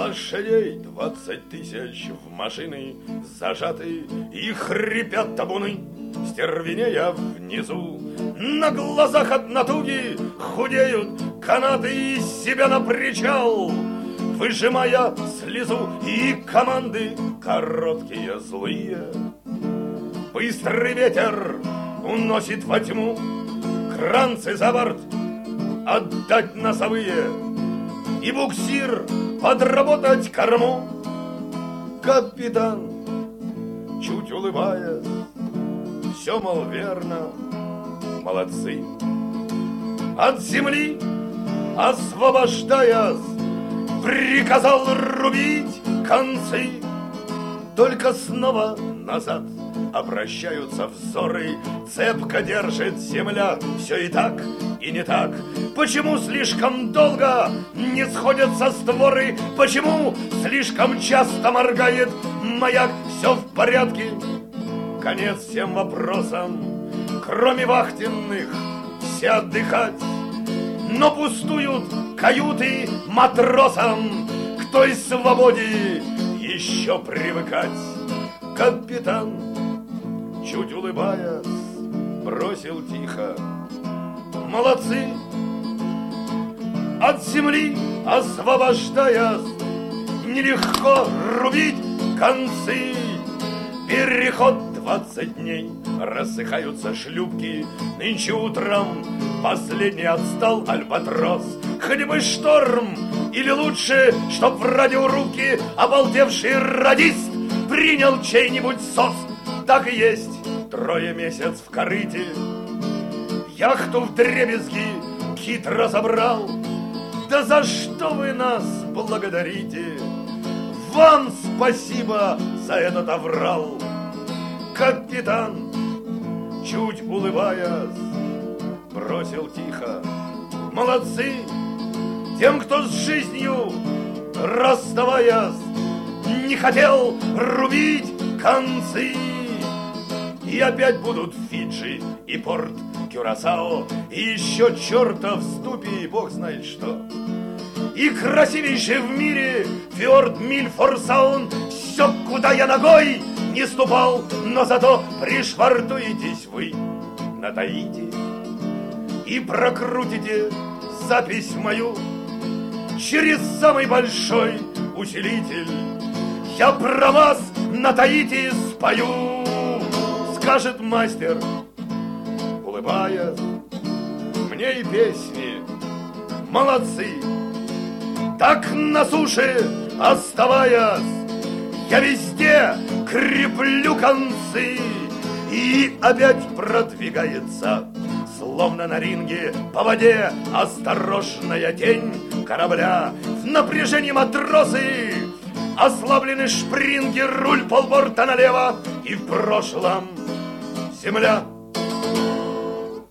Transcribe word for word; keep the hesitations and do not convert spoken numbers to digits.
Лошадей двадцать тысяч в машины зажаты, и хрипят табуны, стервенея внизу. На глазах от натуги худеют канаты, из себя на причал выжимая слезу, и команды короткие злые. Быстрый ветер уносит во тьму кранцы за борт, отдать носовые, и буксир подработать корму. Капитан, чуть улыбаясь, все, мол, верно, молодцы. От земли освобождаясь, приказал рубить концы. Только снова назад обращаются взоры, цепко держит земля все и так, и не так. Почему слишком долго не сходятся створы? Почему слишком часто моргает маяк? Все в порядке, конец всем вопросам, кроме вахтенных все отдыхать. Но пустуют каюты матросам, к той свободе еще привыкать. Капитан, чуть улыбаясь, бросил тихо: молодцы. От земли освобождаясь, нелегко рубить концы. Переход двадцать дней, рассыхаются шлюпки. Нынче утром последний отстал альбатрос. Хоть бы шторм, или лучше, чтоб в радиорубке обалдевший радист принял чей-нибудь сос. Так и есть, трое месяц в корыте, яхту вдребезги кит разобрал. Да за что вы нас благодарите? Вам спасибо за этот аврал. Капитан, чуть улыбаясь, бросил тихо: молодцы. Тем, кто с жизнью, расставаясь, не хотел рубить концы. И опять будут Фиджи и порт Кюрасао, и еще чертов ступи, бог знает что. И красивейший в мире фьорд Мильфорсаун. Все, куда я ногой не ступал, но зато пришвартуетесь вы на Таити и прокрутите запись мою через самый большой усилитель. Я про вас на Таити спою, скажет мастер, улыбаясь. Мне и песни молодцы. Так на суше оставаясь, я везде креплю концы. И опять продвигается, словно на ринге по воде, осторожная тень корабля. В напряжении матросы, ослаблены шпринги, руль полборта налево. И в прошлом земля